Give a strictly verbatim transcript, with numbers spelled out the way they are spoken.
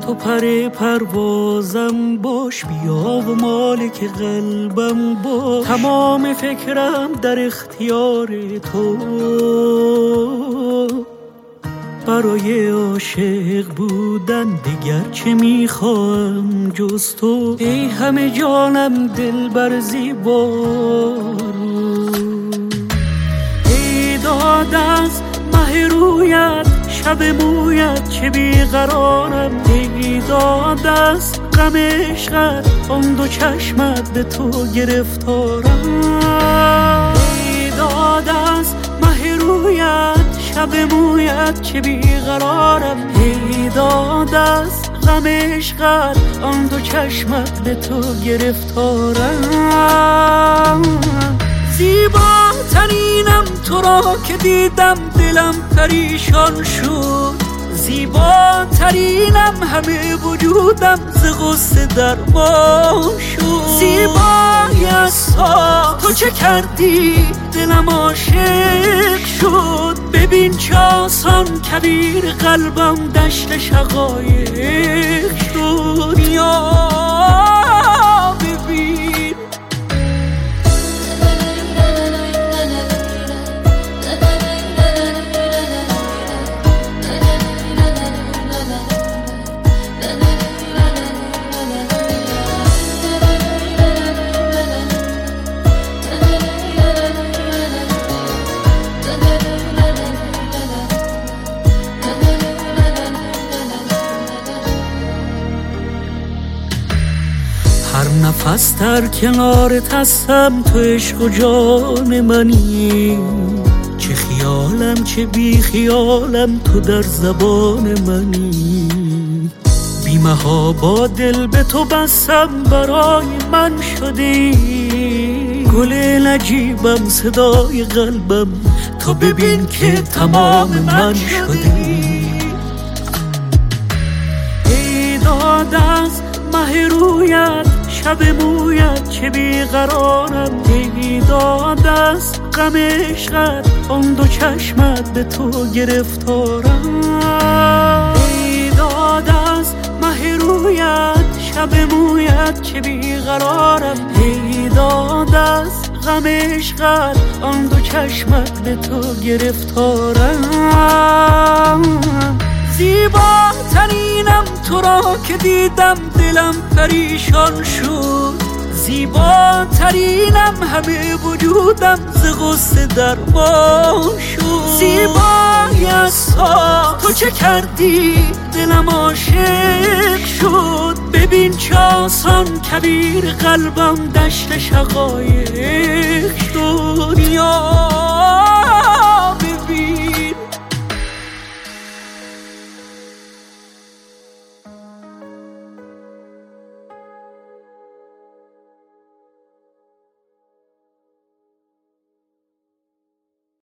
تو پر پروازم باش، بیا و مالک قلبم باش. تمام فکرم در اختیار تو، برای عاشق بودن دیگر چه میخواهم جز تو. ای همه جانم دلبر زیبارو، ای داد از مه رویت شب مویت چه بیقرارم. ای داد از غم عشقت آن دو چشمت به تو گرفتارم. ای داد از مه رویت شب مویت چه بیقرارم. ای داد از غم عشقت آن دو چشمت به تو گرفتارم. زیباترینم تو را که دیدم دلم پریشان شد. زیباترینم همه وجودم ز غصه درمان شد. زیبای از تو چه کردی دلم عاشق شد. ببین چه آسان کبیر قلبم دشت شقایق شد. یا ببین هر نفس در کنارت هستم، تو عشق و جان منی. چه خیالم چه بی خیالم تو در زبان منی. بی محابا دل به تو بستم برای من شدی. گل نجیبم صدای قلبم تو ببین که تمام من شدی. ای داد از مه رویت شب مویت چه بیقرارم. ای داد از غم عشقت آن دو چشمت به تو گرفتارم. ای داد از مه رویت شب مویت چه بیقرارم. ای داد از غم عشقت آن دو چشمت به تو گرفتارم. زیباترینم تو را که دیدم دلم پریشان شد. زیباترینم همه وجودم ز غصه درمان شد. زیبای از تو چه کردی دلم عاشق شد. ببین چه آسان کبیر قلبم دشت شقایق شد. یا